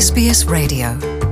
SBS Radio.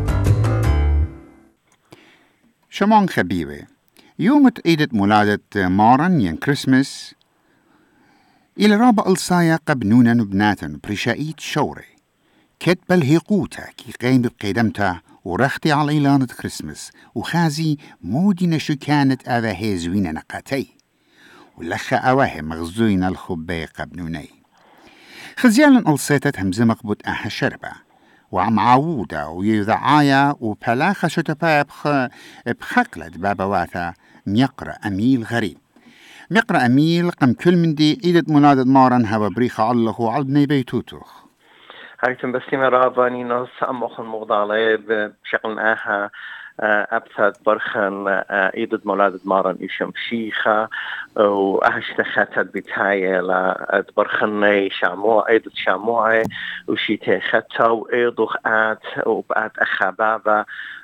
شمون خبيبة يوم عيد مولادة مارن ين كريسمس إلى رابع الصايا قبنونا نبناتا برشايت شوري كتب الهيقوتا كي قيم بقيدمتا ورختي على إيلانة كريسمس وخازي مودي نشو كانت أذا هيزوين نقاتي ولخا أواه مغزوين الخبي قبنوني خزيالا ألسيتت همزة مقبوط أها شربة وعم عاودة ويذعايا وبلاخة شتبا بخقلة بابواتا ميقرأ أميل غريب ميقرأ أميل قم كل من دي إيدة منادة مارن هوا بريخة الله وعلبني بيتوتوخ هايتم بسيمة راباني ناس أمخن مغضالة بشكل آها أبثت برخن إيدة مولادة مارن إيشم شيخة وأهشتخت بتاية لبرخني شاموع إيدة شاموعي وشيتي خطة وإيضوخ وبعد أخبابة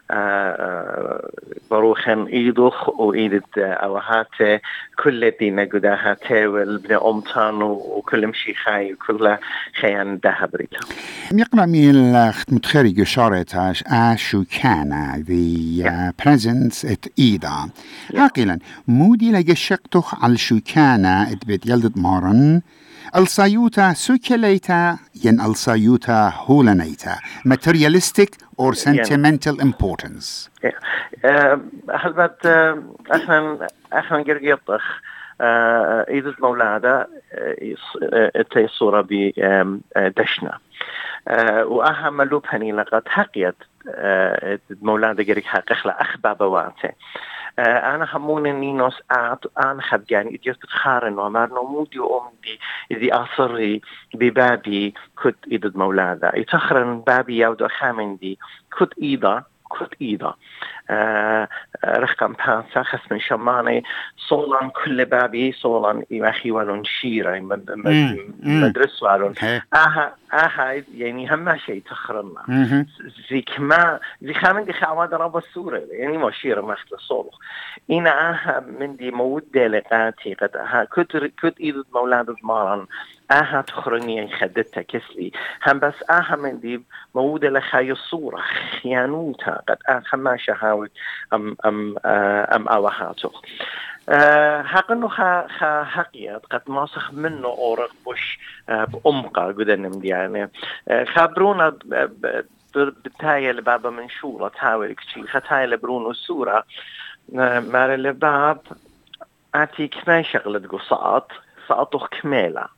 بروخن إيدوخ وإيدة أوهاته كل دينا قداهاته والبن أمتان وكل مشيخاي وكل خيان داها بريتا يقرأ ميل متخرج شارتاش آشو كان the presence at إيدا عاقلا مودي لقشقتخ على شو كان اتبت يلدت مارن الصيوتا سوكليتا ين الصيوتا هولانيتا materialistic or sentimental importance. هلبت احنا قرقيطخ إيدة مولادة اتي صورة بدشنا وأهم ملوبهني لقد حقيت مولادة قرق حقيق لأخبابواته أنا همون نينوس أنا خبجاني إديوت بتخارن ومارنو مودي وأمدي إذي أصري ببابي كنت إيدة مولادة يتخرن بابي يودو خامندي كنت إيدا رقم بانسا خسن شماني صولان كل بابي صولان إماخي والون شيرا مدرس والون آها يعني هم شيء تخرنا زي خامن دي خواد رب السورة يعني ما شيرا مخل صولخ إنا آها من دي مودة لقاتي قد آها كد إيدة مولادة مارن آها تخرني خدتها كسلي هم بس آها من دي مودة لخاي الصورة خيانوتا قد آها شهاوت أم أوهاتو حقنو حقيقة قد ماسخ منه أورق بوش بأمقا قدنم دياني خبرونا بتاية لبابا منشورة تاوي كشي ختاية لبرونو السورة مار الباب أتي كمان شغلة قصات سأطخ كميلة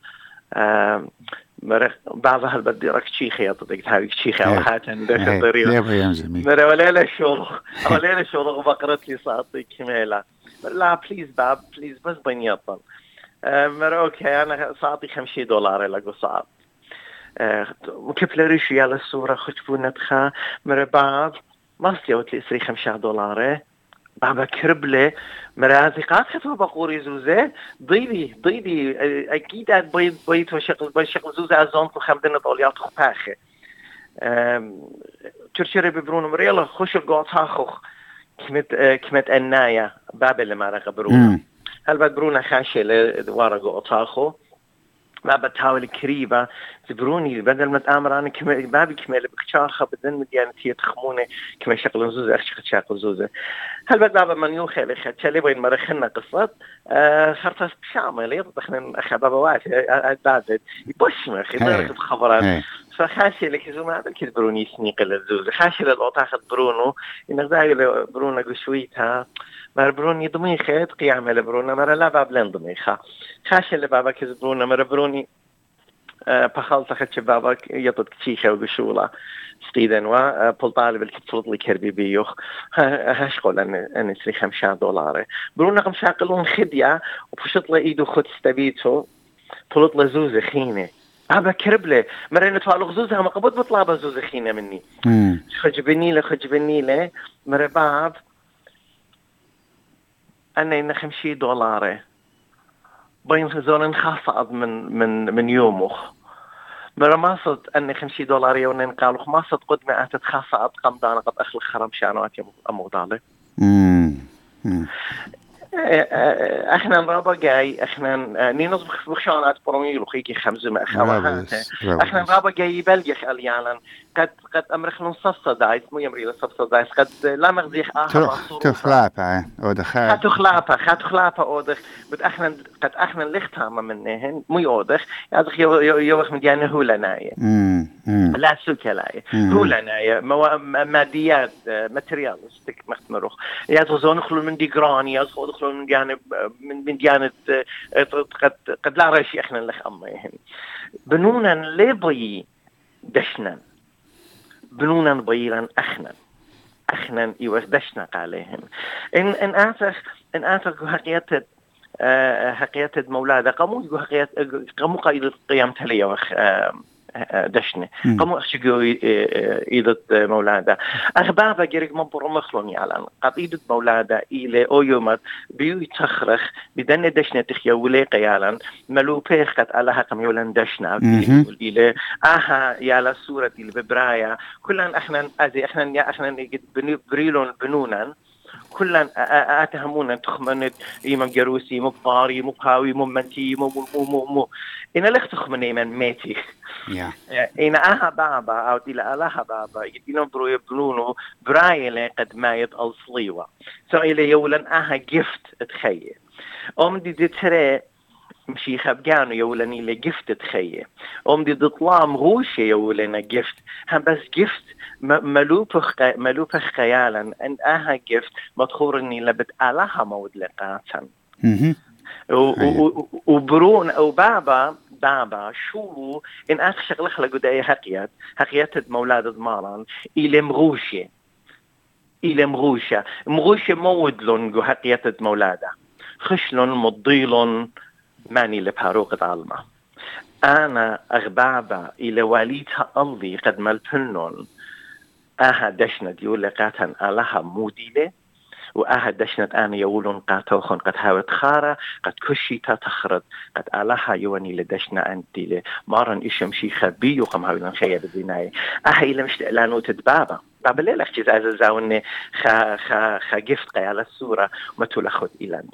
بعضها البدي رك شيخي أطلق هاي شيخي أو حاجة عندك الطريقة مرة ولا شغل بقرت لي ساعتي كميلة لا بليز باب بليز بس بنيطن مرة أوكي أنا ساعتي $50 لقو ساعت مكفلريش يلا الصورة خشبونة تخا مرة باب ما استيوت لي $50 بابا كربلة مرازي قاد خطوة بقوري زوزة ضيدي أكيد عاد بيت وشغل زوزة أزونت وخمدنا طوليات خباخة ترشري ببرونو مريلا خوش القوطها خوخ كمت الناية بابا اللي ما رغى برونا هل بدبرونا خاشي لدوار قوطها خو ما بتحاول كريبة تبروني بدل ما تأمر أنا بابي كمل بكشاخة بدن مديانتي تخمونه كما شغل زوزة أخشق شاقل زوزة هل بابا من يوخي لخد شالي بين مرخنا قصة خرطة شامل يطبخنا أخي بابا واحد أدادت يبوش مخي ضرقة خبرات فخاشي لك زوما هذا كده بروني سنيق للزوزة خاشي للأوطاخة برونو إنك داعي لبرونا قشويتها مر بروني ضميخة قيامة لبرونا مر لا باب لين ضميخة خاشي لبابا كز برونا مر بروني بخلطة خدش بابا يطد كتيخة وقشولة ستيدن وبل طالب الكتفرط لي كربي بيوخ هاش قول أن سري $50 برونا قم شاقلون خدية وبشط له إيدو خد استبيتو طلط له زوزة خينة أبا كربلة مرينا توالو زوزة هم قبض بطلابة زوزة خينة مني خجبني له مرباب أنا إن $50 بين خزون خاصة من يومخ مرة ما صد أن $50 يونين قالوا ما صد قد ما أتتخاصة أبقام دانا قد أخلق خرم شانوات أمغضالي احنا رابا جاي احنا نينوز بخشانات بروميل وخيكي خمزة ما اخواتها احنا رابا جاي بلجخ اليالن قد أمرخ نصف دايس مو يمري نصف دايس قد لا مغزيح تخلافة أو دخل خاتخلافة أودخ بتأخنا قد أخنا لختها منهن مو يودخ يادخ يوخ مديانة هو لناية لا سوكلاية هو لناية ماديات ماتريالستيك مختمروخ يادخزون خلون من ديجراني يادخل خلون من ديانة قد لا رأيشي أخنا لخ أميهن بنونا لبي دشنا بنونا بيرا أخنا يوردشنا عليهم إن آتخ حقيقة مولادة قاموا قايد قيام تليه وخ دشنا قاموا أخشجوا إيدة مولادة أخبابا جريك مبور مخلوني على قايدة مولادة إلى أيومات بيو تخرخ بدن دشنا تخيولي قيالا ملو بيخت على حقم يولن دشنا إلى يالا سورة إلى ببرايا كلن احنا بريلون بنونا كلن اتهمونا تخمنت يمم جروسي مباري مبهاوي ممنتي مو إن لخ تخمن يمن ميتي إن بابا أو تلا لها بابا يدينهم برو يبنونو برايلة قد ما يتقل صليوة إلى يولن جفت تخيل دي ترى مشي خبجانو يولني لجفت تخيل دي تطلام غوشي يولنا جفت هم بس جفت ملوبخ خيالا ان جفت مدخورني لبت علىها مود لقاتا وبرون او بابا شو ان اخشغل خلقو داي حقيات مولاد ماران الى مغوشة مودلون جو حقيات مولاده خشلون مضيلون ماني لبهاروقة عالمة أنا أغبابا إلى واليتها ألي قد ملتنون دشنة يقول لقاتن ألها موديلة دشنة أنا يقولون قاتوخن قد هاوت خارة قد كشيتا تخرد قد ألها يواني لدشنة أنتي مارن إشمشي خبي وقم هاولن خيب الزناية إلى مش لأنو تدبابا بابا ليه لأخشي زاوني خا جفت قيال السورة ما تلخد إلى أنت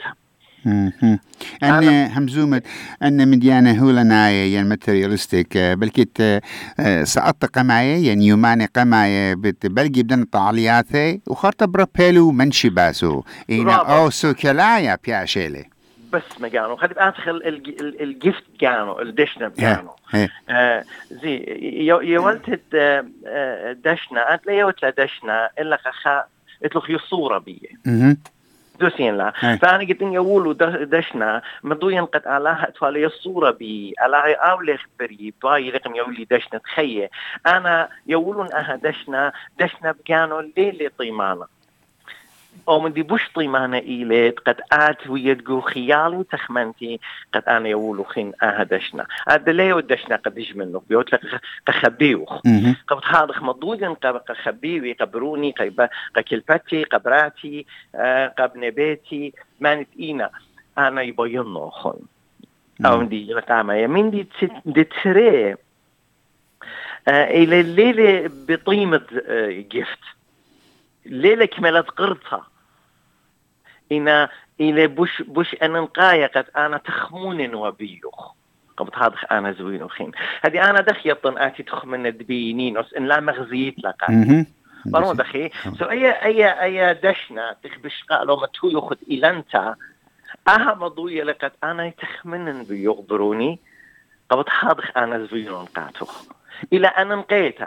أن همزومة أن مديانة هو لناية يعني ماتريالستيك بلكت سقط قماية يعني يوماني قماية بلقي بدن طالياته وخرطة برابيلو منشي باسو إينا أو سوكلايا بياشيلي بس ما كانوا خلي أدخل الجفت كانوا الدشنا كانوا زي يولت دشنا أنت لا يوتلا دشنا إلا خا إتلخ يصورة بيه دوسين لا فأنا قلت إن يقولوا دشنا مضوين قد علىها أطفالي الصورة بي علىها أولي خبري باي رقم يقولي دشنا تخيي أنا يقولون دشنا بكانوا ليلة طيمانة أو من دي بوش طيمانة إيلت قد ويدقو خيالي تخمنتي قد أنا يقولوا خين دشنا ليه دشنا قد يجمنه بيوت لك قخبيوخ قد هذا مضوين قخبيوي قبروني قكلبتي قبراتي قبنبيتي مانت إينا أنا يبينه خن أو من دي رقامة يمين دي تري إلى الليلة بطيمة جفت ليلة كملت قرطها إنا إلى بوش أنا نقايقت أنا تخمون وبيوخ قبض هذا أنا زوين وخين هذه أنا دخيطن آتي تخمن الدبينين إن لا مغزيت لقاء برون دخي سو أي دشنا تخبش قالوا ما تو يخد إلانتا مضوية لقد أنا تخمن بيغبروني قبض هذا أنا زوين قاتوخ إلى أن نقيتها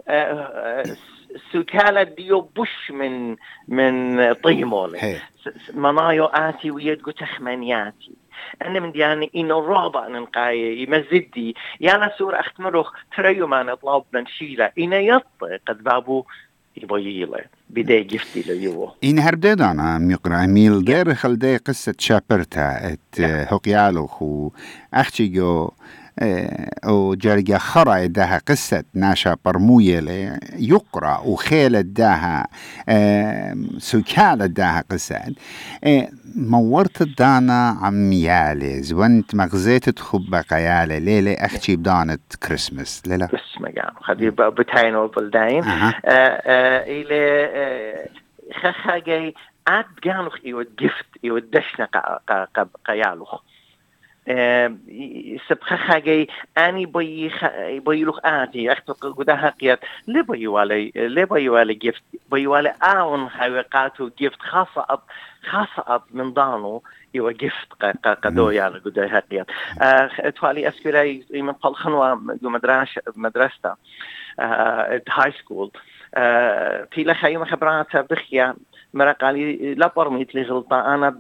سكالة ديو بوش من طيمولي منايو آتي ويدقو تخمانياتي أنا من دياني إنو رابع ننقاية يمزدي يانا سورة أختمروخ تريو ما نطلب ننشيلة إنا يطي قد بابو يبييلة بداية جفتي ليوه إن هردادانا ميقرأ ميل دير خلدي قصة شابرتا هقيالوخ وأختيجو أو جرجا خرا داها قصة ناشا برموية يقرأ وخيل داها سكالة داها قصة مورت الدانا عميالي وانت مغزيت تخب قيالي ليلة أختي بدانة كريسمس ليلة بس ما قام خدي بتاين وبلدين إلى خخاجي عاد قانوخ يود جفت يود دشنا قيالوخ سبخ خاجي أني بيلوخ آتي أختق قدها قيات لبيوالي جفت بيوالي آون حوقاتو جفت خاصة من دانو يو جفت قدو يعني قدها قيات توالي أسكراي من قل خنوة مدرسة هاي سكول في لخي مخبرات بخيا مرقالي لا برميت لي غلطة أنا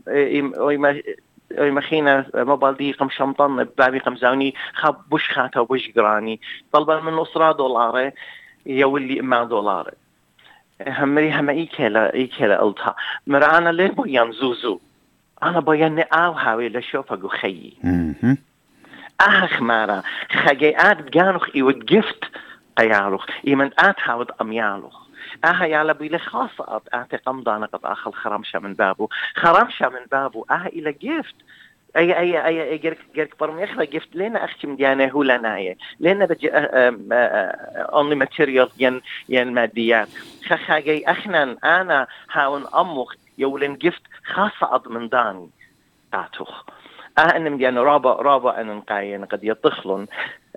مخينا مبالدي قم شمطان بابي قمزاوني خاب بوش خاتا وبوش قراني طلبا من أسرة دولار يولي مع دولار هم إيكلا قلتها مرانا ليه بيان زوزو أنا بيان هاوي لشوفها قو خيي خمارا خجيات جانوخ إيود جفت قيالوخ إيمن هاود أميالوخ يالا بيلي خاصة قم دانا قد آخل خرمشة من بابو إلى جفت أي جرك برمي يخلق جفت لنا أختي مديانة هو لناية لنا بجي only material ين ماديات خاجي أخنا أنا هاون أموخ يولن جفت خاصة من داني قاتوخ أنا مديانة رابا أنا نقاين قد يطخلون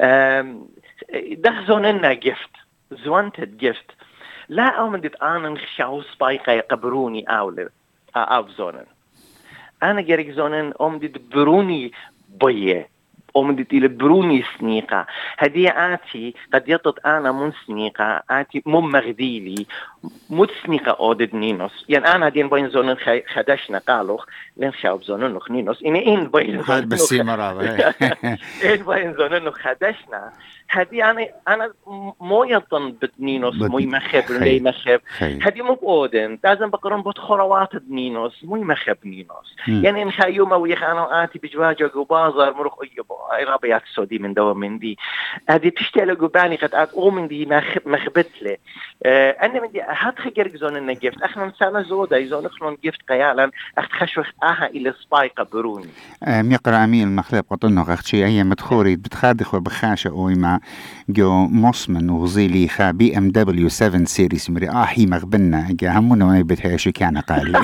دخزون إنا جفت زوانتد جفت لا أومدت أنا نخشاو سبايقة يقبروني أو زونن أنا جريك زونن أومدت بروني بيه أومدت إلى بروني سنيقة هدي آتي قد يطط أنا من سنيقة آتي مغديلي مت سنيقة أودد نينوس يعني أنا دين بين زونن خدشنا قالوخ لين خاوب زونن نينوس إن بين هاد بسي مرابة إن بين زونن خدشنا هدي أنا مو يطن بتنينوس مو مخب لي مخب هدي مو بودن لازم بقرن بتخروات نينوس مو مخب نينوس يعني إن خيومة ويخانو آتي بجواجة وبازر مروخ أي رابيات سودي من دوا من دي هدي تشتغل قباني قد أو من دي مخبت له أنا من دي هاد خجرك زون النجفت إحنا نسانا زودا يزون إحنا نجفت قيالا أخت خشوخ إلى سبايقة بروني ميقرأ أمين المخلب قطنه أختشي أي مدخوري بتخادخ وبخاشة أويما جو موسمن وغزيلي خا BMW 7 سيريس مري هي مغبنا جا همونا ما يبتهاش كان قالي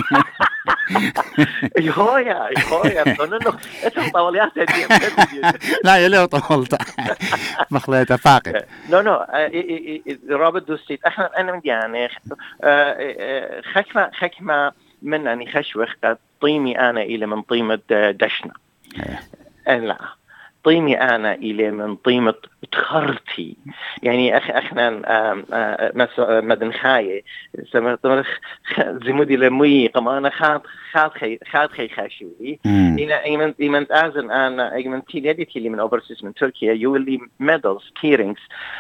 يهويا انه اسم طوليات دي لا يلي طولت مخليته فاقد نو رابط دوستيت انا من يعني خكمه من اني خشوخ طيمي انا الى من طيمه دشنا لا طيمي أنا إلى من طيمة تخرتي يعني احنا مدن خاية سمعت زمودي لمي قمانا خاد خي خاشولي إن إيمن أزن أنا إيمن تيلي تيلي من أوبرسيس من تركيا يولي ميدالز تيرينجز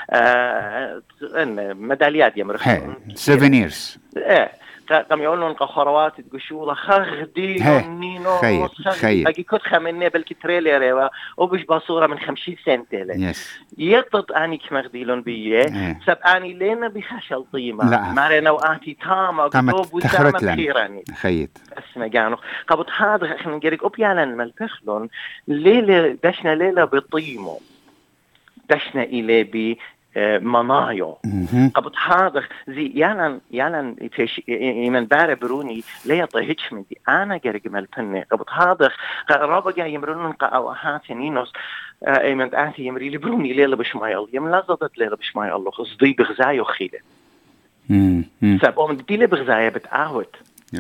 ميداليات يمرخون سوفينيرز قام يقولون قخروات تقشولا خغدي نينو خير أجي كنت خمني بالكتريلر وبش بصورة من 50 سنة له يطط أني كمغديلون بيه سب أني لين بخشل طيمة مارنا وآتي تاما قطوب وسامة خيراني خيت اسمه جانو قبض هذا احنا نجريك أبيالا ملبخلون ليلة دشنا ليلة بطيمو دشنا إليه ب منايو قبض هذا زي يالن من بار بروني ليه طهيش من دي أنا جرج ملبني قبض هذا رابع يمرون قاوهات نينوس من أنتي يمري لبروني ليه بشمايل يم لازدت ليه بشمايل الله خصدي بغزايو خيله سبهم دي ليه بغزايا بتعود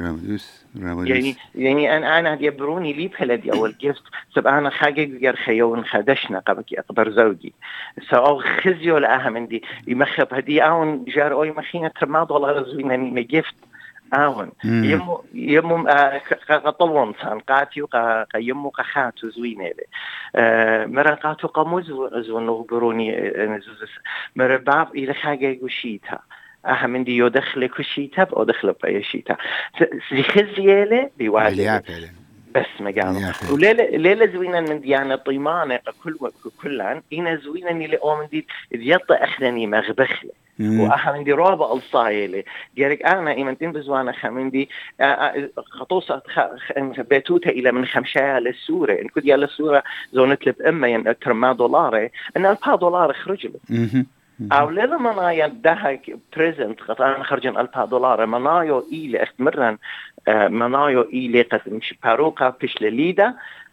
يعني أنا يبروني لي بهالدي أول جفت سب أنا خاجي غير خيون خدشنا قبك أكبر زوجي سأو خزيو لأهم دي يمخب هدي أون جار أو يمخينة ترماد والله رزوينني مجفت أون يمو قطلون سان قاتيو يمو قخاتو زوينة مرة قاتو قموز زونو بروني مرة باب إلى خاجي وشيتها أهم دي يدخل كشيتها أو دخل بيشيتها زخزيله بيواجه بس مجانو وليلة زوينا من ديانة طيمانة كلان إنا زوينا اللي أومن دي يطأ أخلني مغبخله وأهم دي رابع الصايلة جارك أنا إيمانتين بزوانا خمين دي خطوصة بيتوتها إلى من خمشايا للسورة إن كد يالا السورة زونت لب إما ين أكثر ما دولار إن $1,000 خرج له أو ليلة منايا ده بريزنت قطعنا خرجن $1,000 منايو إيلي اختمرن منايو إيلي قد مش باروكا بيش لليدا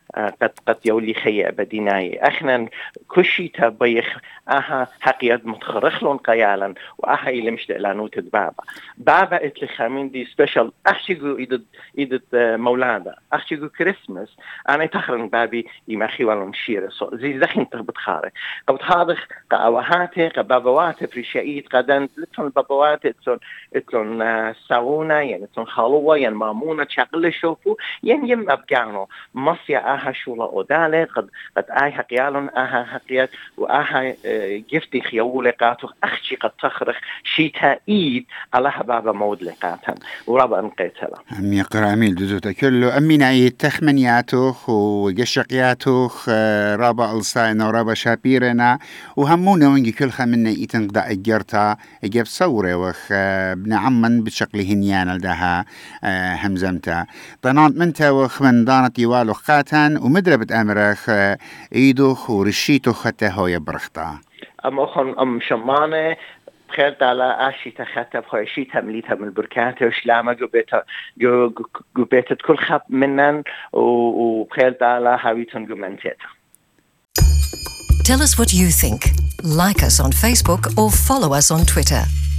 قد يولي خيئ بديناي اخنا كشي تبيخ حقيقة متخرخلون قيالا اللي مش لانوت بابا اتلي خامين دي سبيشال احشيقو ايدت مولادا احشيقو كريسمس انا تخرن بابي يمخي والون شيرة زي زخين بتخاري بتخارخ قاوهاتي قبابواتي فريشايت قدن لتون بابواتي اتلون ساونا يعني اتلون خالوة يعني مامونة شاقل شوفو يعني يم ابقانو مصيا شولا اودالي قد حقيالون حقيات جفتي خيولي قاتو أخشي قد تخرخ شيتائيد على بابا مود لقاتن ورابا انقيتلا أمي قراميل دوزوتا كله أمي نعيد تخمنياتوخ وقشقياتوخ رابا ألصاينا ورابا شابيرنا وهمونا ونجي كل خمنا يتنقضى إجرتا إجاب صورة وخ ابن عمن بشكله نيانا لدها همزمتا طنات منتا وخ من دانت يوالو قاتن ومدربة أمرخ إيدوخ ورشيتوخ حتى هو يبرختا أم شمانة بخيرت على أشي تخطب خوشي تمليتها من البركات وشلامة قبيتت كل خب منن وبخيرت على هاويتن قمنتت. Tell us what you think. Like us on Facebook or follow us on Twitter.